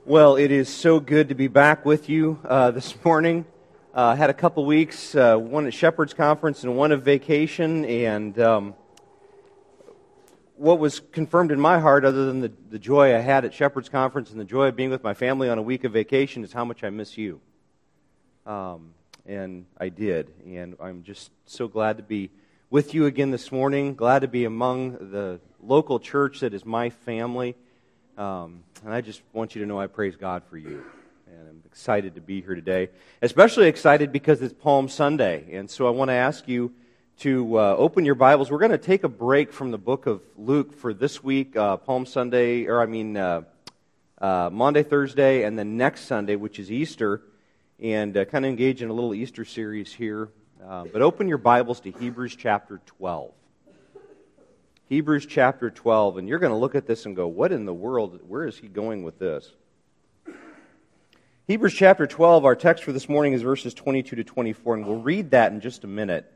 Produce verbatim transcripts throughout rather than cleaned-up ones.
Well, it is so good to be back with you uh, this morning. I uh, had a couple weeks, uh, one at Shepherd's Conference and one of vacation, and um, what was confirmed in my heart, other than the, the joy I had at Shepherd's Conference and the joy of being with my family on a week of vacation, is how much I miss you. Um, and I did, and I'm just so glad to be with you again this morning, glad to be among the local church that is my family. Um, and I just want you to know I praise God for you. And I'm excited to be here today. Especially excited because it's Palm Sunday. And so I want to ask you to uh, open your Bibles. We're going to take a break from the book of Luke for this week, uh, Palm Sunday, or I mean uh, uh, Monday, Thursday, and then next Sunday, which is Easter, and uh, kind of engage in a little Easter series here. Uh, but open your Bibles to Hebrews chapter twelve. Hebrews chapter twelve, and you're going to look at this and go, what in the world, where is he going with this? Hebrews chapter twelve, our text for this morning is verses twenty-two to twenty-four, and we'll read that in just a minute.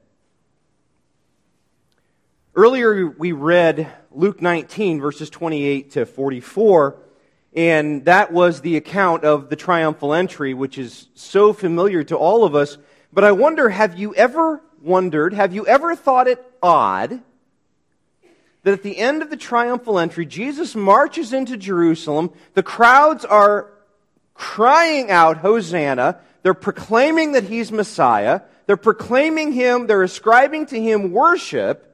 Earlier we read Luke nineteen, verses twenty-eight to forty-four, and that was the account of the triumphal entry, which is so familiar to all of us. But I wonder, have you ever wondered, have you ever thought it odd that at the end of the triumphal entry, Jesus marches into Jerusalem, the crowds are crying out, Hosanna, they're proclaiming that He's Messiah, they're proclaiming Him, they're ascribing to Him worship,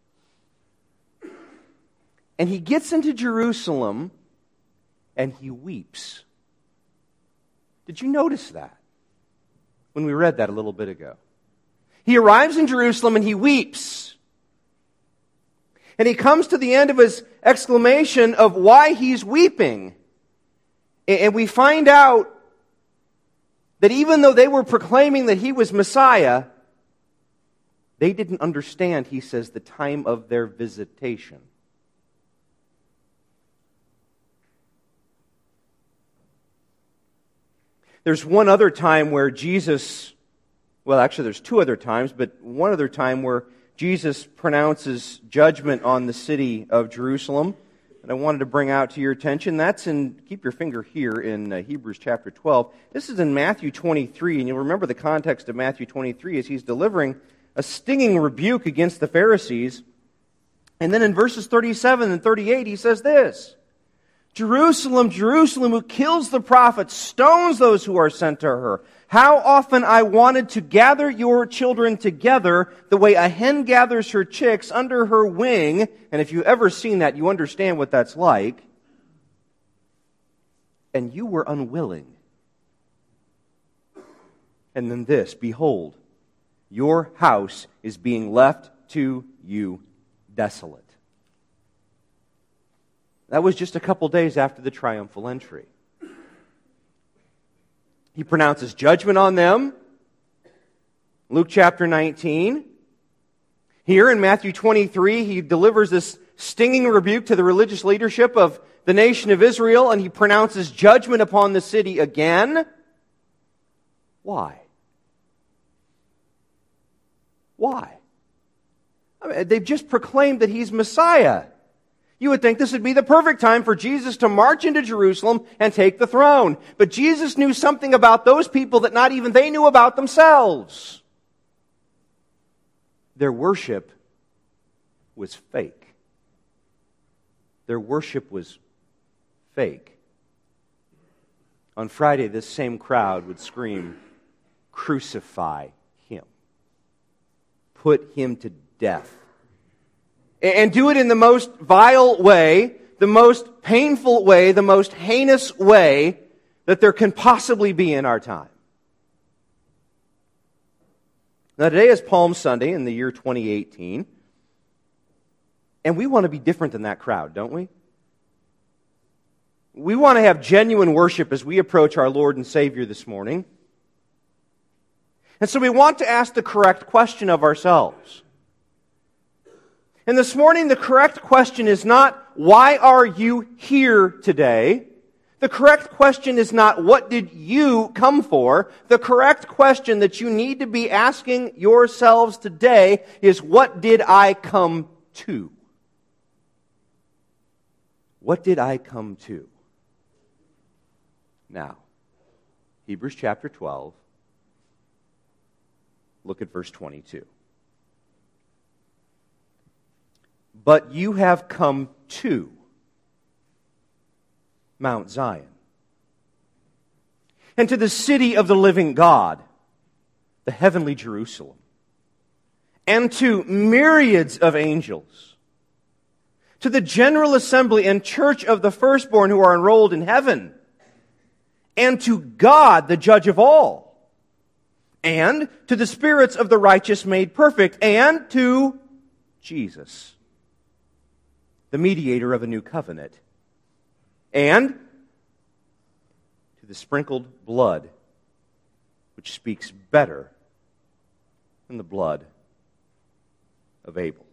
and He gets into Jerusalem and He weeps. Did you notice that when we read that a little bit ago? He arrives in Jerusalem and He weeps. And he comes to the end of his exclamation of why he's weeping. And we find out that even though they were proclaiming that He was Messiah, they didn't understand, he says, the time of their visitation. There's one other time where Jesus, well, actually there's two other times, but one other time where Jesus pronounces judgment on the city of Jerusalem that I wanted to bring out to your attention. That's in, keep your finger here in uh, Hebrews chapter twelve. This is in Matthew twenty-three, and you'll remember the context of Matthew twenty-three is he's delivering a stinging rebuke against the Pharisees. And then in verses thirty-seven and thirty-eight, he says this, Jerusalem, Jerusalem, who kills the prophets, stones those who are sent to her. How often I wanted to gather your children together the way a hen gathers her chicks under her wing. And if you've ever seen that, you understand what that's like. And you were unwilling. And then this, behold, your house is being left to you desolate. That was just a couple days after the triumphal entry. He pronounces judgment on them. Luke chapter nineteen. Here in Matthew twenty-three, he delivers this stinging rebuke to the religious leadership of the nation of Israel, and he pronounces judgment upon the city again. Why? Why? I mean, they've just proclaimed that He's Messiah. You would think this would be the perfect time for Jesus to march into Jerusalem and take the throne. But Jesus knew something about those people that not even they knew about themselves. Their worship was fake. Their worship was fake. On Friday, this same crowd would scream, "Crucify Him. Put Him to death." And do it in the most vile way, the most painful way, the most heinous way that there can possibly be in our time. Now today is Palm Sunday in the year twenty eighteen. And we want to be different than that crowd, don't we? We want to have genuine worship as we approach our Lord and Savior this morning. And so we want to ask the correct question of ourselves. And this morning, the correct question is not, why are you here today? The correct question is not, what did you come for? The correct question that you need to be asking yourselves today is, what did I come to? What did I come to? Now, Hebrews chapter twelve, look at verse twenty-two. But you have come to Mount Zion, and to the city of the living God, the heavenly Jerusalem, and to myriads of angels, to the general assembly and church of the firstborn who are enrolled in heaven, and to God, the judge of all, and to the spirits of the righteous made perfect, and to Jesus, the mediator of a new covenant, and to the sprinkled blood, which speaks better than the blood of Abel.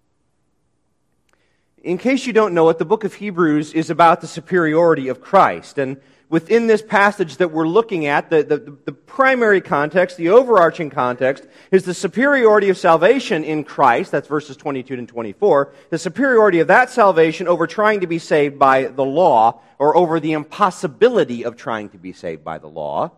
In case you don't know it, the book of Hebrews is about the superiority of Christ. And within this passage that we're looking at, the, the, the primary context, the overarching context, is the superiority of salvation in Christ. That's verses twenty-two and twenty-four. The superiority of that salvation over trying to be saved by the law, or over the impossibility of trying to be saved by the law.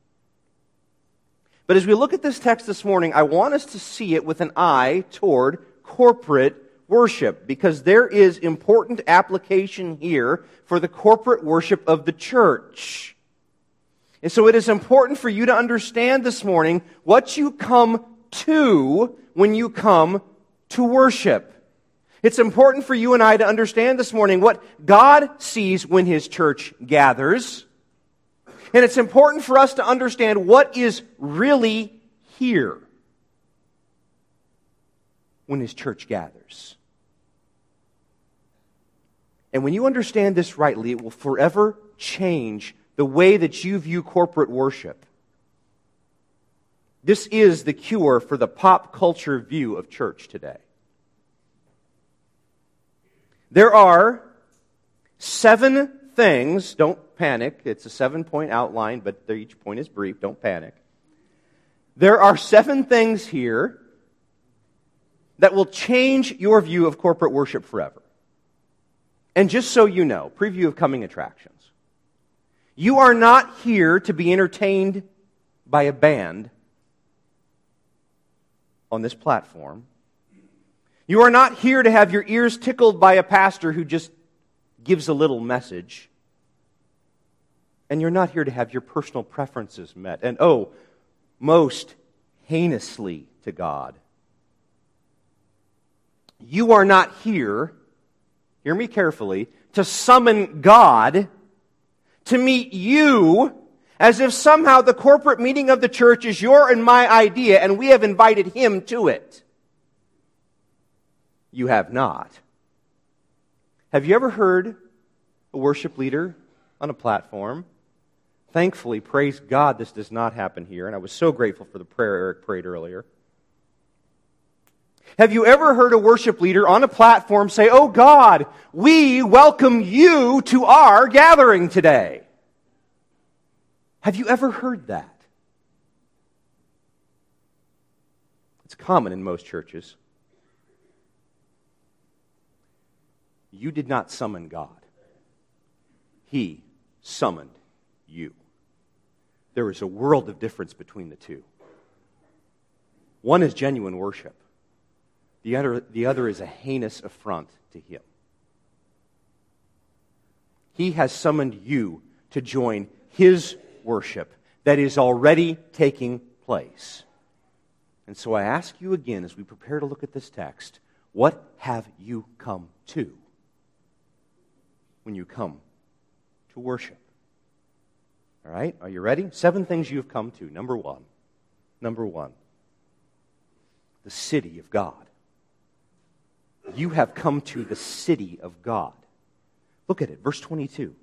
But as we look at this text this morning, I want us to see it with an eye toward corporate worship, because there is important application here for the corporate worship of the church. And so it is important for you to understand this morning what you come to when you come to worship. It's important for you and I to understand this morning what God sees when His church gathers. And it's important for us to understand what is really here when His church gathers. And when you understand this rightly, it will forever change the way that you view corporate worship. This is the cure for the pop culture view of church today. There are seven things, don't panic, it's a seven-point outline, but each point is brief, don't panic. There are seven things here that will change your view of corporate worship forever. And just so you know, preview of coming attractions. You are not here to be entertained by a band on this platform. You are not here to have your ears tickled by a pastor who just gives a little message. And you're not here to have your personal preferences met. And oh, most heinously to God. You are not here, hear me carefully, to summon God to meet you as if somehow the corporate meeting of the church is your and my idea and we have invited Him to it. You have not. Have you ever heard a worship leader on a platform? Thankfully, praise God, this does not happen here, and I was so grateful for the prayer Eric prayed earlier. Have you ever heard a worship leader on a platform say, "Oh God, we welcome you to our gathering today"? Have you ever heard that? It's common in most churches. You did not summon God. He summoned you. There is a world of difference between the two. One is genuine worship. The other, the other is a heinous affront to Him. He has summoned you to join His worship that is already taking place. And so I ask you again, as we prepare to look at this text, what have you come to when you come to worship? All right, are you ready? Seven things you've come to. Number one. Number one. The city of God. You have come to the city of God. Look at it, verse twenty-two.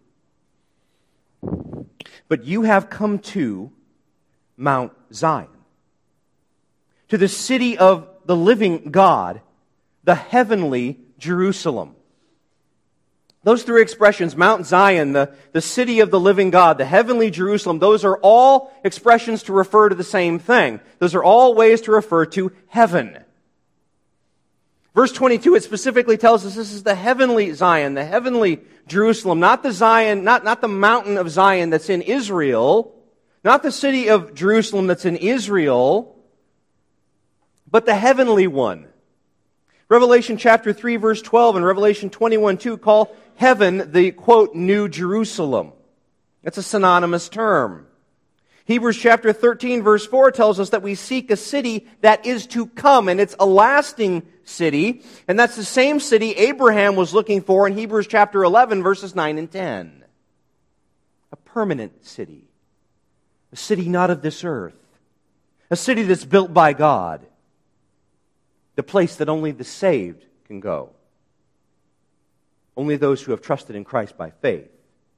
But you have come to Mount Zion, to the city of the living God, the heavenly Jerusalem. Those three expressions, Mount Zion, the, the city of the living God, the heavenly Jerusalem, those are all expressions to refer to the same thing. Those are all ways to refer to heaven. Verse twenty-two, it specifically tells us this is the heavenly Zion, the heavenly Jerusalem, not the Zion, not, not the mountain of Zion that's in Israel, not the city of Jerusalem that's in Israel, but the heavenly one. Revelation chapter three, verse twelve, and Revelation twenty-one, two call heaven the, quote, New Jerusalem. That's a synonymous term. Hebrews chapter thirteen, verse four tells us that we seek a city that is to come, and it's a lasting city, and that's the same city Abraham was looking for in Hebrews chapter eleven, verses nine and ten. A permanent city. A city not of this earth. A city that's built by God. The place that only the saved can go. Only those who have trusted in Christ by faith.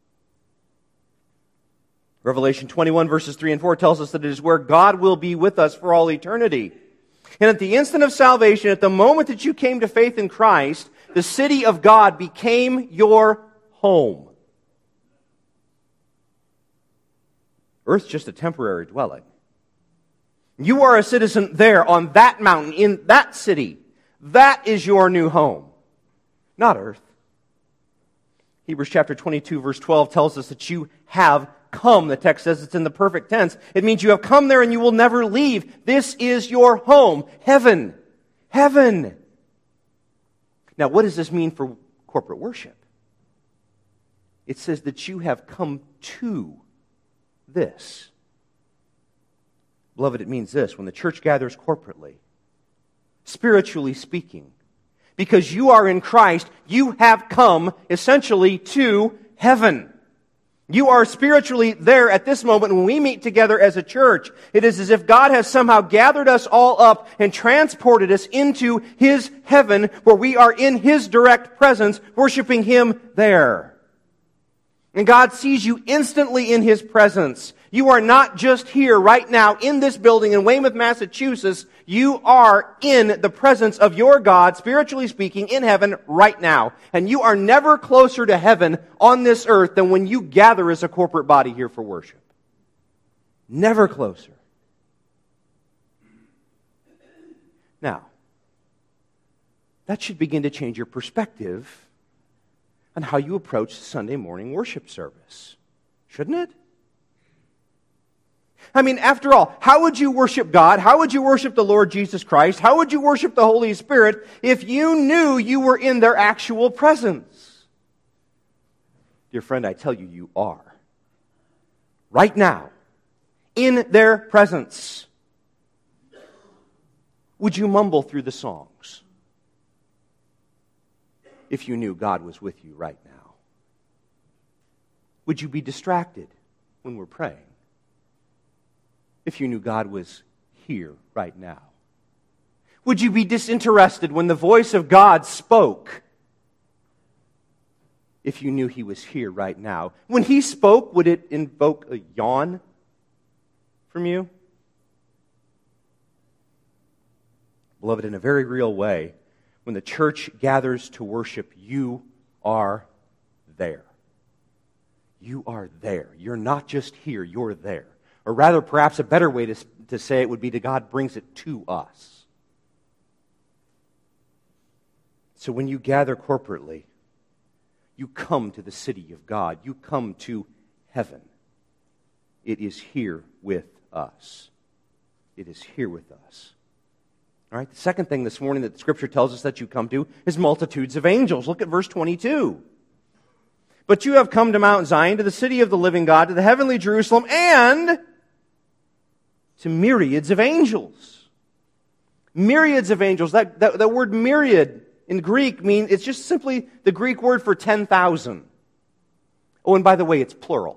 Revelation twenty-one, verses three and four tells us that it is where God will be with us for all eternity. And at the instant of salvation, at the moment that you came to faith in Christ, the city of God became your home. Earth's just a temporary dwelling. You are a citizen there on that mountain, in that city. That is your new home, not earth. Hebrews chapter twenty-two, verse twelve tells us that you have come. The text says it's in the perfect tense. It means you have come there and you will never leave. This is your home. Heaven. Heaven. Now, what does this mean for corporate worship? It says that you have come to this. Beloved, it means this. When the church gathers corporately, spiritually speaking, because you are in Christ, you have come essentially to heaven. You are spiritually there at this moment when we meet together as a church. It is as if God has somehow gathered us all up and transported us into His heaven where we are in His direct presence, worshiping Him there. And God sees you instantly in His presence. You are not just here right now in this building in Weymouth, Massachusetts. You are in the presence of your God, spiritually speaking, in heaven right now. And you are never closer to heaven on this earth than when you gather as a corporate body here for worship. Never closer. Now, that should begin to change your perspective on how you approach the Sunday morning worship service. Shouldn't it? I mean, after all, how would you worship God? How would you worship the Lord Jesus Christ? How would you worship the Holy Spirit if you knew you were in their actual presence? Dear friend, I tell you, you are. Right now, in their presence. Would you mumble through the songs if you knew God was with you right now? Would you be distracted when we're praying if you knew God was here right now? Would you be disinterested when the voice of God spoke if you knew He was here right now? When He spoke, would it invoke a yawn from you? Beloved, in a very real way, when the church gathers to worship, you are there. You are there. You're not just here, you're there. Or rather, perhaps a better way to, to say it would be that God brings it to us. So when you gather corporately, you come to the city of God. You come to heaven. It is here with us. It is here with us. All right, the second thing this morning that the Scripture tells us that you come to is multitudes of angels. Look at verse twenty-two. But you have come to Mount Zion, to the city of the living God, to the heavenly Jerusalem, and to myriads of angels. Myriads of angels. That, that, that word myriad in Greek means, it's just simply the Greek word for ten thousand. Oh, and by the way, it's plural.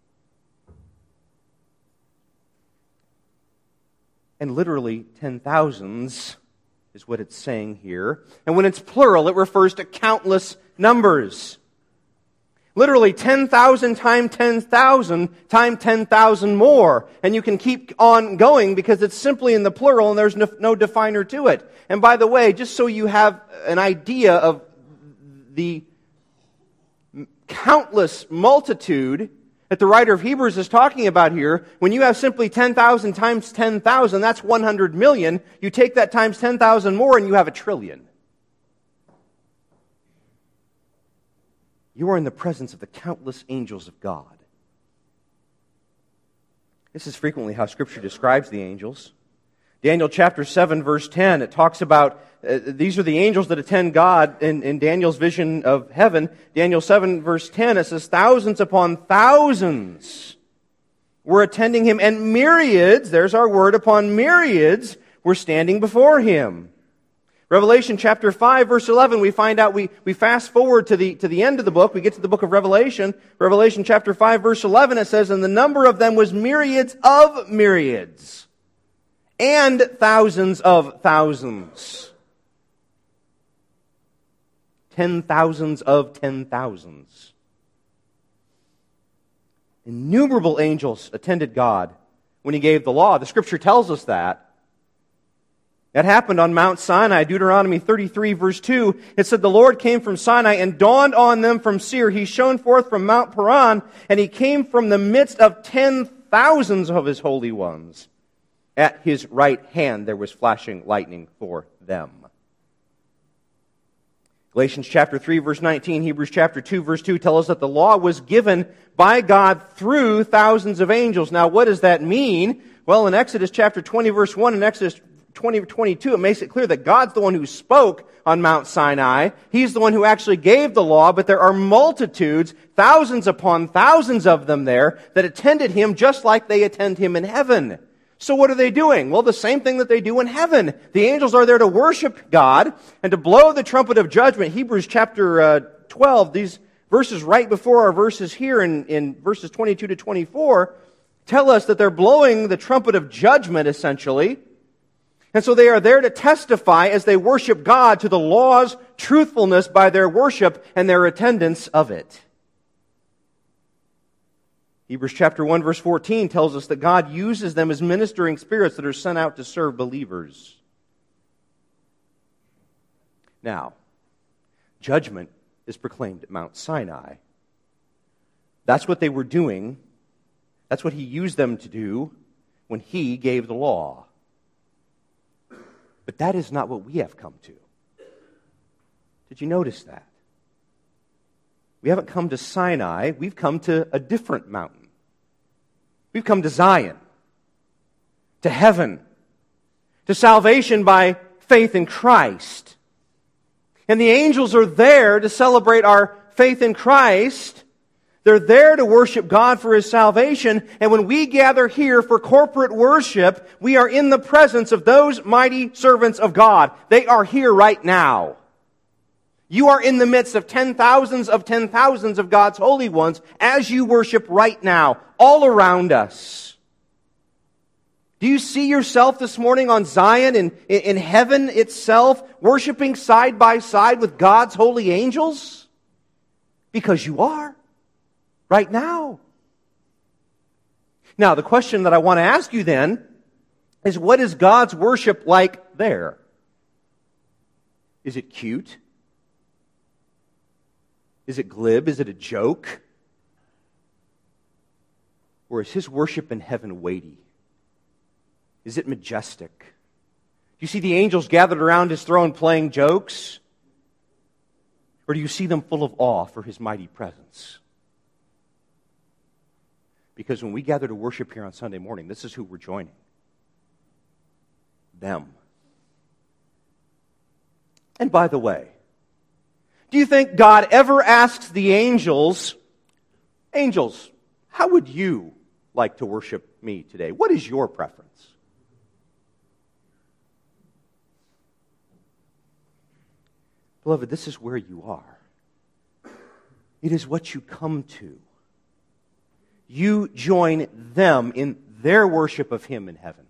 And literally, ten thousands is what it's saying here. And when it's plural, it refers to countless numbers. Literally, ten thousand times ten thousand times ten thousand more. And you can keep on going because it's simply in the plural and there's no, no definer to it. And by the way, just so you have an idea of the countless multitude that the writer of Hebrews is talking about here, when you have simply ten thousand times ten thousand, that's one hundred million. You take that times ten thousand more and you have a trillion. You are in the presence of the countless angels of God. This is frequently how Scripture describes the angels. Daniel chapter seven, verse ten, it talks about, uh, these are the angels that attend God in, in Daniel's vision of heaven. Daniel seven, verse ten, it says, thousands upon thousands were attending him, and myriads, there's our word, upon myriads were standing before him. Revelation chapter five, verse eleven, we find out, we, we fast forward to the, to the end of the book, we get to the book of Revelation. Revelation chapter five, verse eleven, it says, and the number of them was myriads of myriads, and thousands of thousands. Ten thousands of ten thousands. Innumerable angels attended God when He gave the law. The Scripture tells us that. That happened on Mount Sinai, Deuteronomy thirty-three, verse two. It said, the Lord came from Sinai and dawned on them from Seir. He shone forth from Mount Paran, and He came from the midst of ten thousands of His holy ones. At His right hand there was flashing lightning for them. Galatians chapter three, verse nineteen, Hebrews chapter two, verse two tell us that the law was given by God through thousands of angels. Now, what does that mean? Well, in Exodus chapter twenty, verse one, and Exodus twenty, twenty-two, it makes it clear that God's the one who spoke on Mount Sinai. He's the one who actually gave the law, but there are multitudes, thousands upon thousands of them there, that attended Him just like they attend Him in heaven. So what are they doing? Well, the same thing that they do in heaven. The angels are there to worship God and to blow the trumpet of judgment. Hebrews chapter uh, twelve, these verses right before our verses here in, in verses twenty-two to twenty-four, tell us that they're blowing the trumpet of judgment, essentially. And so they are there to testify as they worship God to the law's truthfulness by their worship and their attendance of it. Hebrews chapter one, verse fourteen tells us that God uses them as ministering spirits that are sent out to serve believers. Now, judgment is proclaimed at Mount Sinai. That's what they were doing. That's what He used them to do when He gave the law. But that is not what we have come to. Did you notice that? We haven't come to Sinai. We've come to a different mountain. We've come to Zion, to heaven, to salvation by faith in Christ. And the angels are there to celebrate our faith in Christ. They're there to worship God for His salvation. And when we gather here for corporate worship, we are in the presence of those mighty servants of God. They are here right now. You are in the midst of ten thousands of ten thousands of God's holy ones as you worship right now, all around us. Do you see yourself this morning on Zion, in, in heaven itself, worshiping side by side with God's holy angels? Because you are, right now. Now, the question that I want to ask you then is, what is God's worship like there? Is it cute? Is it glib? Is it a joke? Or is His worship in heaven weighty? Is it majestic? Do you see the angels gathered around His throne playing jokes? Or do you see them full of awe for His mighty presence? Because when we gather to worship here on Sunday morning, this is who we're joining. Them. And by the way, do you think God ever asks the angels, angels, how would you like to worship me today? What is your preference? Beloved, this is where you are. It is what you come to. You join them in their worship of Him in heaven.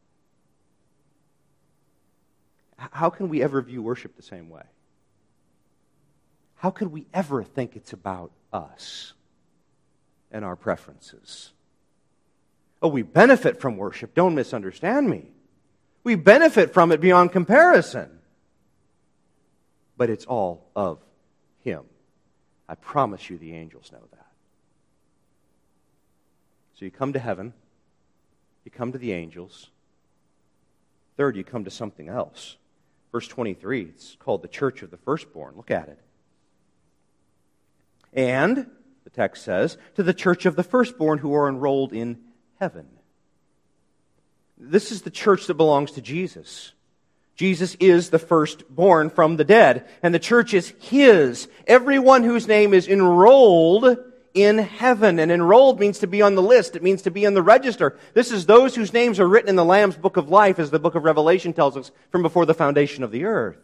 How can we ever view worship the same way? How could we ever think it's about us and our preferences? Oh, we benefit from worship. Don't misunderstand me. We benefit from it beyond comparison. But it's all of Him. I promise you the angels know that. So you come to heaven. You come to the angels. Third, you come to something else. Verse twenty-three, it's called the church of the firstborn. Look at it. And, the text says, to the church of the firstborn who are enrolled in heaven. This is the church that belongs to Jesus. Jesus is the firstborn from the dead, and the church is His. Everyone whose name is enrolled in heaven. And enrolled means to be on the list. It means to be on the register. This is those whose names are written in the Lamb's book of life, as the book of Revelation tells us, from before the foundation of the earth.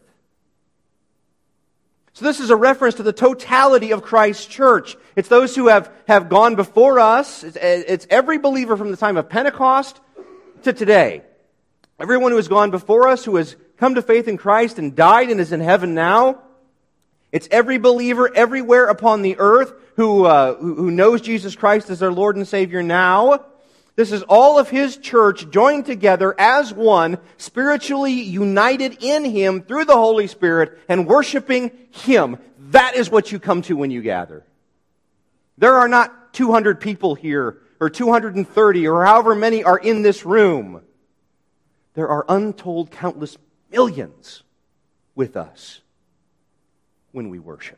So this is a reference to the totality of Christ's church. It's those who have, have gone before us. It's, it's every believer from the time of Pentecost to today. Everyone who has gone before us, who has come to faith in Christ and died and is in heaven now. It's every believer everywhere upon the earth who, uh, who knows Jesus Christ as their Lord and Savior now. This is all of His church joined together as one, spiritually united in Him through the Holy Spirit and worshiping Him. That is what you come to when you gather. There are not two hundred people here, or two hundred thirty, or however many are in this room. There are untold countless millions with us when we worship.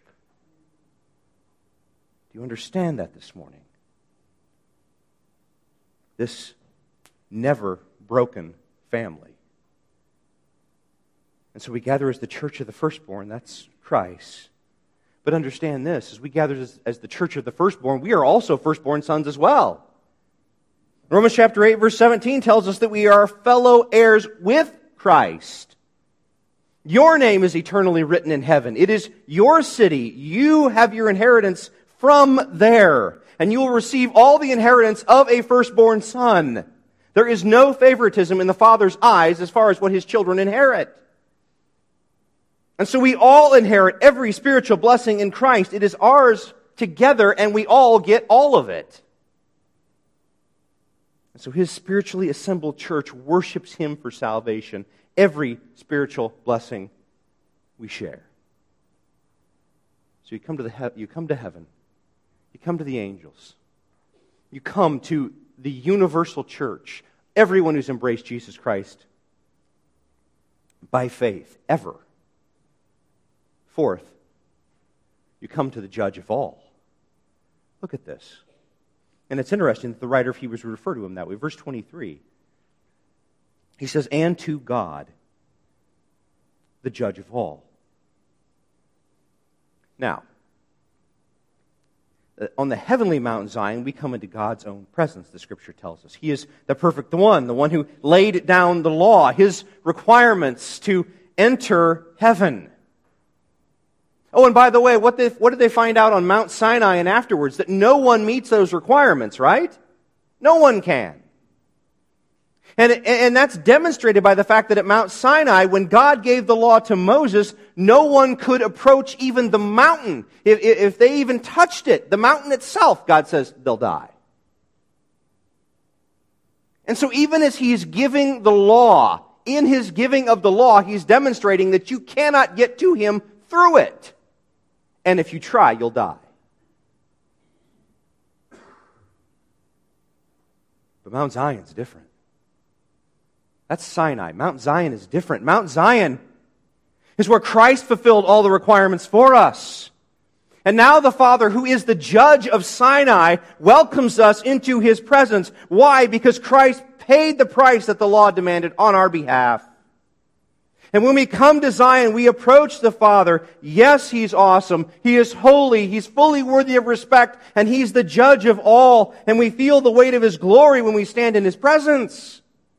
Do you understand that this morning? This never broken family. And so we gather as the church of the firstborn, that's Christ. But understand this, as we gather as, as the church of the firstborn, we are also firstborn sons as well. Romans chapter eight, verse seventeen tells us that we are fellow heirs with Christ. Your name is eternally written in heaven. It is your city. You have your inheritance from there. And you will receive all the inheritance of a firstborn son. There is no favoritism in the Father's eyes as far as what His children inherit. And so we all inherit every spiritual blessing in Christ. It is ours together, and we all get all of it. And so His spiritually assembled church worships Him for salvation. Every spiritual blessing we share. So you come to the he- you come to heaven. You come to the angels. You come to the universal church. Everyone who's embraced Jesus Christ by faith, ever. Fourth, you come to the judge of all. Look at this. And it's interesting that the writer of Hebrews would refer to him that way. Verse twenty-three. He says, and to God, the judge of all. Now, on the heavenly Mount Zion, we come into God's own presence, the Scripture tells us. He is the perfect one, the one who laid down the law, His requirements to enter heaven. Oh, and by the way, what, they, what did they find out on Mount Sinai and afterwards? That no one meets those requirements, right? No one can. And, and that's demonstrated by the fact that at Mount Sinai, when God gave the law to Moses, no one could approach even the mountain. If, if they even touched it, the mountain itself, God says, they'll die. And so even as He's giving the law, in His giving of the law, He's demonstrating that you cannot get to Him through it. And if you try, you'll die. But Mount Zion's different. That's Sinai. Mount Zion is different. Mount Zion is where Christ fulfilled all the requirements for us. And now the Father, who is the judge of Sinai, welcomes us into His presence. Why? Because Christ paid the price that the law demanded on our behalf. And when we come to Zion, we approach the Father. Yes, He's awesome. He is holy. He's fully worthy of respect. And He's the judge of all. And we feel the weight of His glory when we stand in His presence.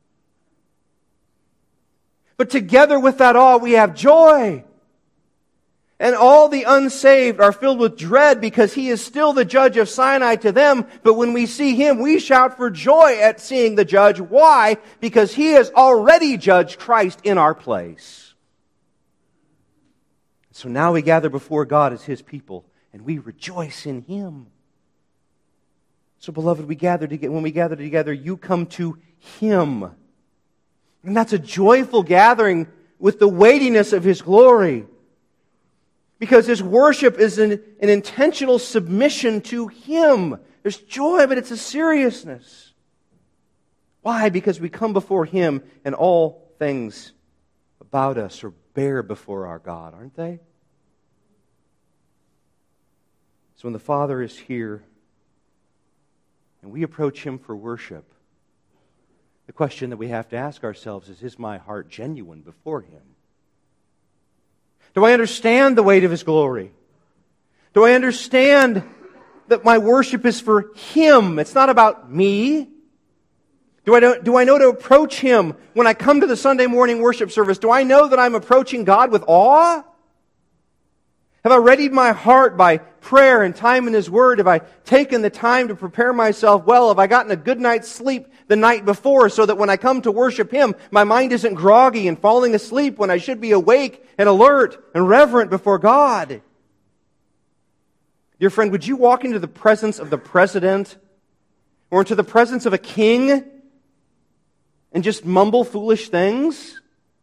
But together with that awe, we have joy. And all the unsaved are filled with dread because He is still the judge of Sinai to them. But when we see Him, we shout for joy at seeing the judge. Why? Because He has already judged Christ in our place. So now we gather before God as His people, and we rejoice in Him. So beloved, we gather together. When we gather together, you come to Him. And that's a joyful gathering with the weightiness of His glory. Because His worship is an, an intentional submission to Him. There's joy, but it's a seriousness. Why? Because we come before Him and all things about us are bare before our God, aren't they? So So when the Father is here and we approach Him for worship, the question that we have to ask ourselves is, is my heart genuine before Him? Do I understand the weight of His glory? Do I understand that my worship is for Him? It's not about me. Do I know, do I know to approach Him when I come to the Sunday morning worship service? Do I know that I'm approaching God with awe? Have I readied my heart by prayer and time in His Word? Have I taken the time to prepare myself well? Have I gotten a good night's sleep the night before so that when I come to worship Him, my mind isn't groggy and falling asleep when I should be awake and alert and reverent before God? Dear friend, would you walk into the presence of the president or into the presence of a king and just mumble foolish things?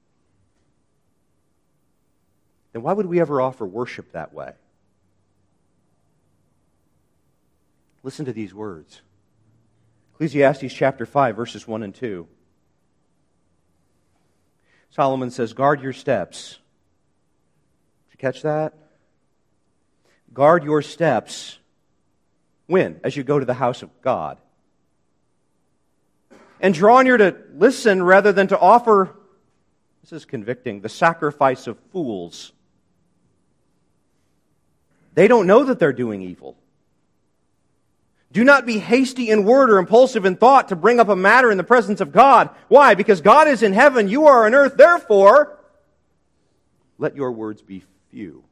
Then why would we ever offer worship that way? Listen to these words. Ecclesiastes chapter five, verses one and two. Solomon says, guard your steps. Did you catch that? Guard your steps. When? As you go to the house of God. And draw near to listen rather than to offer, this is convicting, the sacrifice of fools. They don't know that they're doing evil. Do not be hasty in word or impulsive in thought to bring up a matter in the presence of God. Why? Because God is in heaven, you are on earth. Therefore, let your words be few.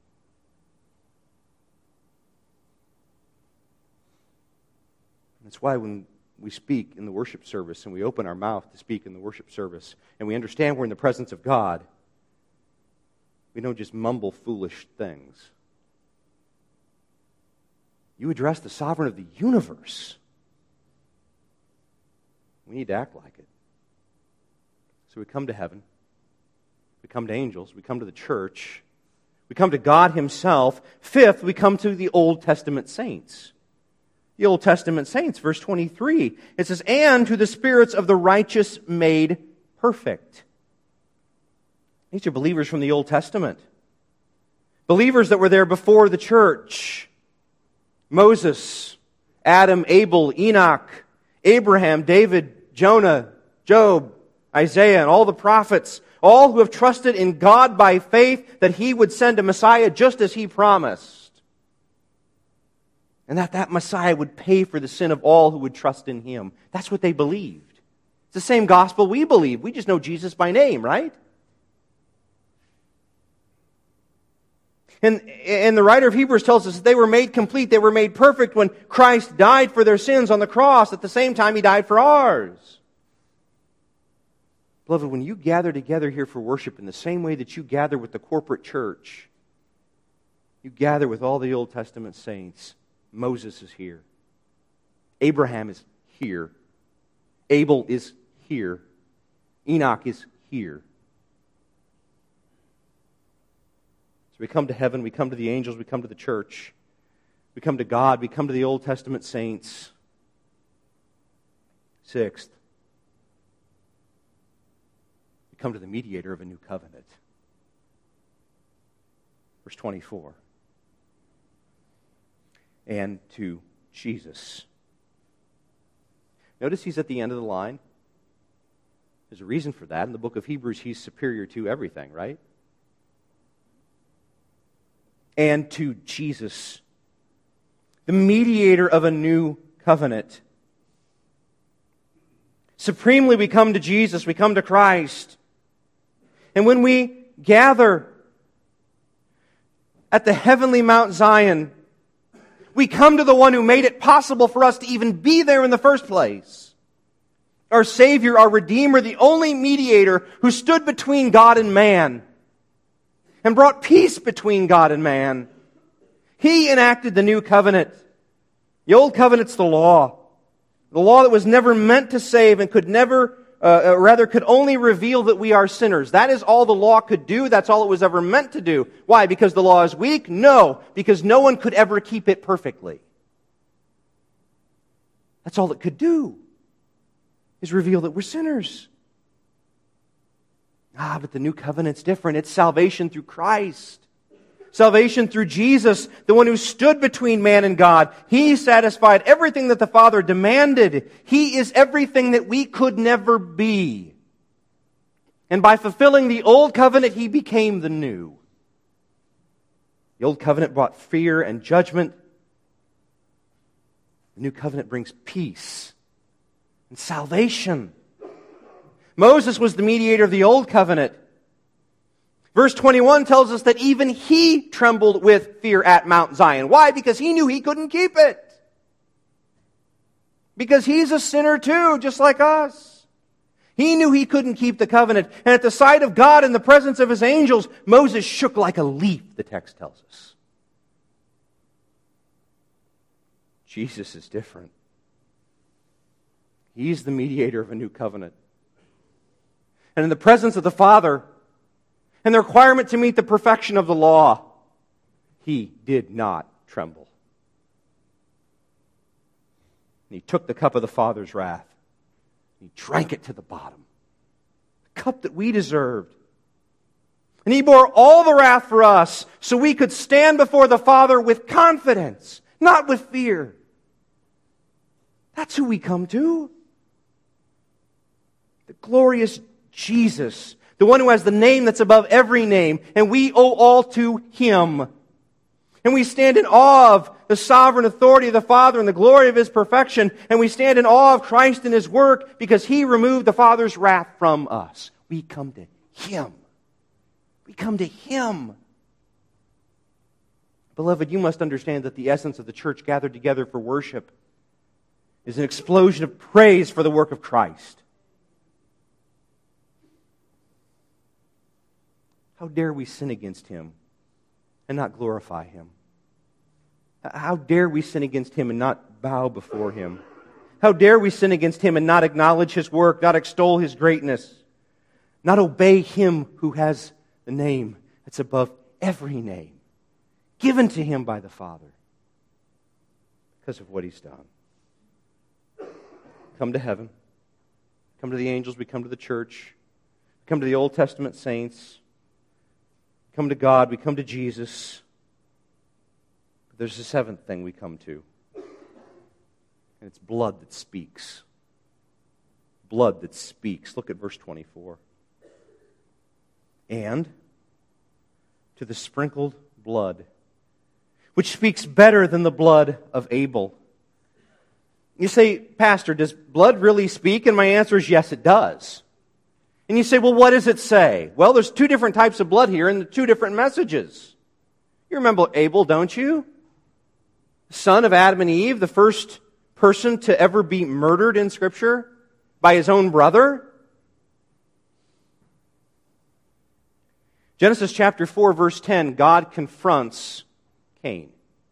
That's why when we speak in the worship service and we open our mouth to speak in the worship service and we understand we're in the presence of God, we don't just mumble foolish things. You address the sovereign of the universe. We need to act like it. So we come to heaven. We come to angels. We come to the church. We come to God Himself. Fifth, we come to the Old Testament saints. The Old Testament saints, verse twenty-three. It says, and to the spirits of the righteous made perfect. These are believers from the Old Testament. Believers that were there before the church. Moses, Adam, Abel, Enoch, Abraham, David, Jonah, Job, Isaiah, and all the prophets, all who have trusted in God by faith that He would send a Messiah just as He promised. And that that Messiah would pay for the sin of all who would trust in Him. That's what they believed. It's the same gospel we believe. We just know Jesus by name, right? And, and the writer of Hebrews tells us that they were made complete, they were made perfect when Christ died for their sins on the cross. At the same time, He died for ours. Beloved, when you gather together here for worship in the same way that you gather with the corporate church, you gather with all the Old Testament saints. Moses is here. Abraham is here. Abel is here. Enoch is here. So we come to heaven, we come to the angels, we come to the church, we come to God, we come to the Old Testament saints. Sixth, we come to the mediator of a new covenant. Verse twenty-four. And to Jesus. Notice He's at the end of the line. There's a reason for that. In the book of Hebrews, He's superior to everything, right? And to Jesus, the mediator of a new covenant. Supremely, we come to Jesus, we come to Christ. And when we gather at the heavenly Mount Zion, we come to the one who made it possible for us to even be there in the first place. Our Savior, our Redeemer, the only mediator who stood between God and man and brought peace between God and man. He enacted the new covenant. The old covenant's the law. The law that was never meant to save and could never, uh, rather could only reveal that we are sinners. That is all the law could do. That's all it was ever meant to do. Why? Because the law is weak? No. Because no one could ever keep it perfectly. That's all it could do, is reveal that we're sinners. Ah, but the new covenant's different. It's salvation through Christ. Salvation through Jesus, the one who stood between man and God. He satisfied everything that the Father demanded. He is everything that we could never be. And by fulfilling the old covenant, He became the new. The old covenant brought fear and judgment. The new covenant brings peace and salvation. Moses was the mediator of the old covenant. Verse twenty-one tells us that even he trembled with fear at Mount Zion. Why? Because he knew he couldn't keep it. Because he's a sinner too, just like us. He knew he couldn't keep the covenant. And at the sight of God in the presence of His angels, Moses shook like a leaf, the text tells us. Jesus is different. He's the mediator of a new covenant. And in the presence of the Father, and the requirement to meet the perfection of the law, He did not tremble. And He took the cup of the Father's wrath. He drank it to the bottom. The cup that we deserved. And He bore all the wrath for us so we could stand before the Father with confidence, not with fear. That's who we come to. The glorious Jesus, the one who has the name that's above every name, and we owe all to Him. And we stand in awe of the sovereign authority of the Father and the glory of His perfection, and we stand in awe of Christ and His work because He removed the Father's wrath from us. We come to Him. We come to Him. Beloved, you must understand that the essence of the church gathered together for worship is an explosion of praise for the work of Christ. How dare we sin against Him and not glorify Him? How dare we sin against Him and not bow before Him? How dare we sin against Him and not acknowledge His work, not extol His greatness, not obey Him who has the name that's above every name, given to Him by the Father because of what He's done? Come to heaven. Come to the angels. We come to the church. Come to the Old Testament saints. Come to God, we come to Jesus. But there's a seventh thing we come to. And it's blood that speaks. Blood that speaks. Look at verse twenty-four. And to the sprinkled blood, which speaks better than the blood of Abel. You say, Pastor, does blood really speak? And my answer is yes, it does. And you say, well, what does it say? Well, there's two different types of blood here and two different messages. You remember Abel, don't you? Son of Adam and Eve, the first person to ever be murdered in Scripture by his own brother. Genesis chapter four, verse ten, God confronts Cain.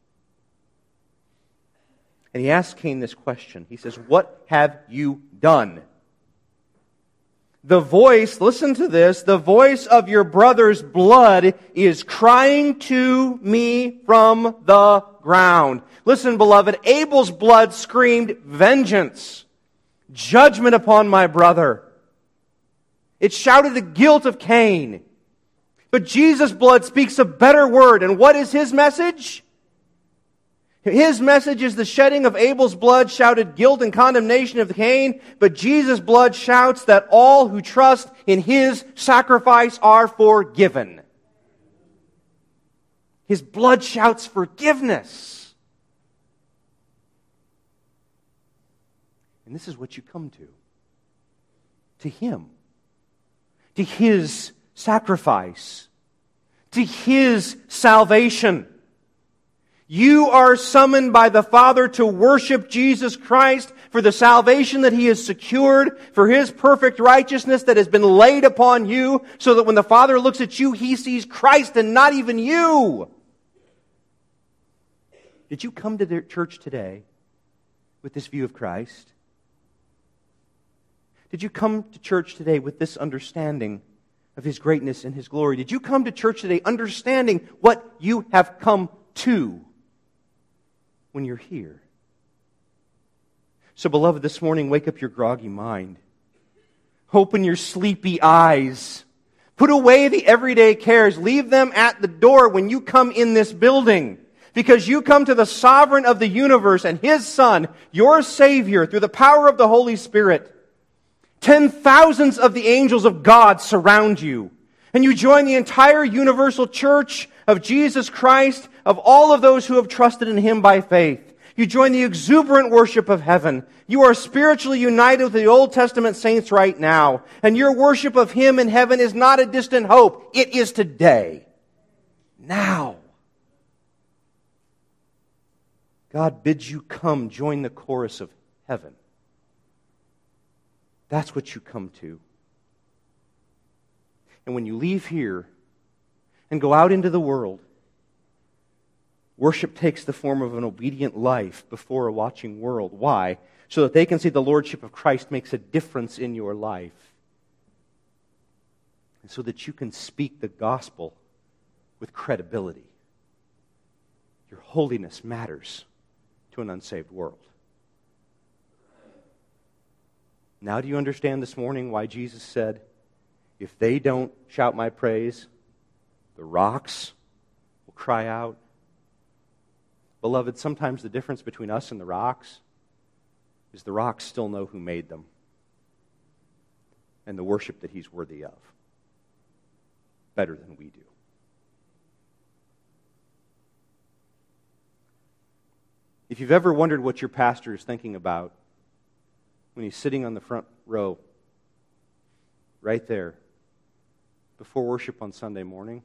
And He asks Cain this question. He says, what have you done? The voice, listen to this, the voice of your brother's blood is crying to me from the ground. Listen, beloved, Abel's blood screamed vengeance, judgment upon my brother. It shouted the guilt of Cain. But Jesus' blood speaks a better word. And what is His message? His message is the shedding of Abel's blood shouted guilt and condemnation of Cain, but Jesus' blood shouts that all who trust in His sacrifice are forgiven. His blood shouts forgiveness. And this is what you come to. To Him. To His sacrifice. To His salvation. You are summoned by the Father to worship Jesus Christ for the salvation that He has secured, for His perfect righteousness that has been laid upon you, so that when the Father looks at you, He sees Christ and not even you. Did you come to the church today with this view of Christ? Did you come to church today with this understanding of His greatness and His glory? Did you come to church today understanding what you have come to when you're here? So, beloved, this morning, wake up your groggy mind. Open your sleepy eyes. Put away the everyday cares. Leave them at the door when you come in this building. Because you come to the sovereign of the universe and His Son, your Savior, through the power of the Holy Spirit. Ten thousands of the angels of God surround you. And you join the entire universal church of Jesus Christ, of all of those who have trusted in Him by faith. You join the exuberant worship of heaven. You are spiritually united with the Old Testament saints right now. And your worship of Him in heaven is not a distant hope. It is today. Now. God bids you come join the chorus of heaven. That's what you come to. And when you leave here and go out into the world, worship takes the form of an obedient life before a watching world. Why? So that they can see the Lordship of Christ makes a difference in your life. And so that you can speak the gospel with credibility. Your holiness matters to an unsaved world. Now do you understand this morning why Jesus said, if they don't shout my praise, the rocks will cry out? Beloved, sometimes the difference between us and the rocks is the rocks still know who made them and the worship that He's worthy of better than we do. If you've ever wondered what your pastor is thinking about when he's sitting on the front row, right there, before worship on Sunday morning,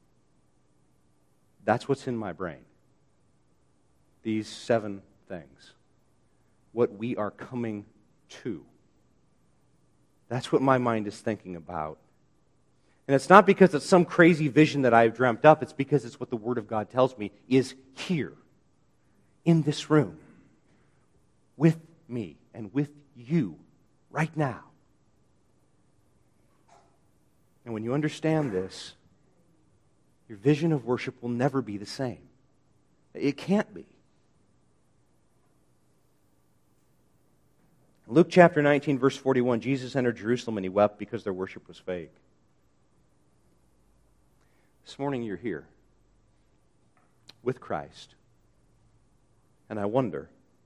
that's what's in my brain. These seven things. What we are coming to. That's what my mind is thinking about. And it's not because it's some crazy vision that I've dreamt up. It's because it's what the Word of God tells me is here. In this room, with me and with you right now. And when you understand this, your vision of worship will never be the same. It can't be. Luke chapter nineteen, verse forty-one, Jesus entered Jerusalem and He wept because their worship was fake. This morning you're here with Christ. And I wonder,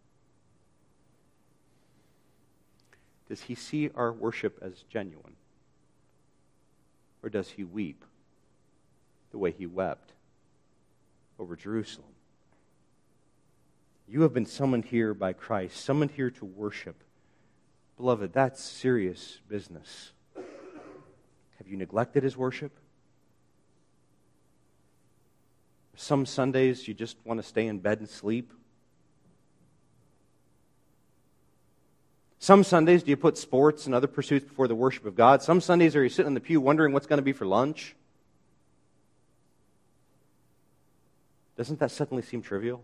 does He see our worship as genuine? Or does He weep the way He wept over Jerusalem? You have been summoned here by Christ, summoned here to worship. Beloved, that's serious business. Have you neglected His worship? Some Sundays you just want to stay in bed and sleep. Some Sundays, do you put sports and other pursuits before the worship of God? Some Sundays, are you sitting in the pew wondering what's going to be for lunch? Doesn't that suddenly seem trivial?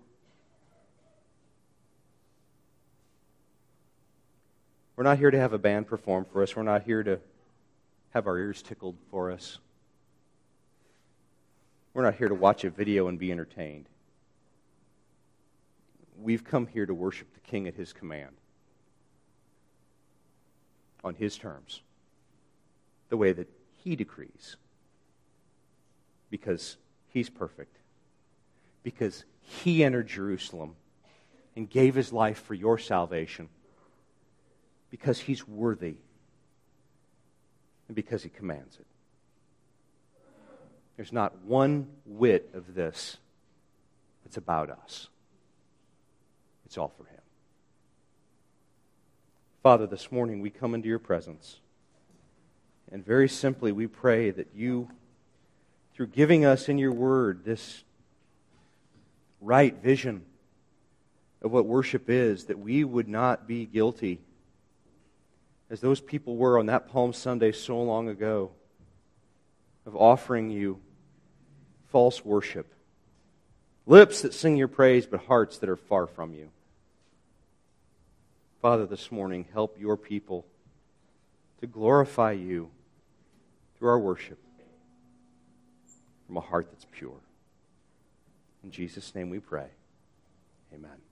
We're not here to have a band perform for us. We're not here to have our ears tickled for us. We're not here to watch a video and be entertained. We've come here to worship the King at His command. On His terms, the way that He decrees. Because He's perfect. Because He entered Jerusalem and gave His life for your salvation. Because He's worthy. And because He commands it. There's not one whit of this that's about us. It's all for Him. Father, this morning we come into Your presence, and very simply we pray that You, through giving us in Your Word this right vision of what worship is, that we would not be guilty, as those people were on that Palm Sunday so long ago, of offering You false worship, lips that sing Your praise, but hearts that are far from You. Father, this morning, help Your people to glorify You through our worship from a heart that's pure. In Jesus' name we pray. Amen.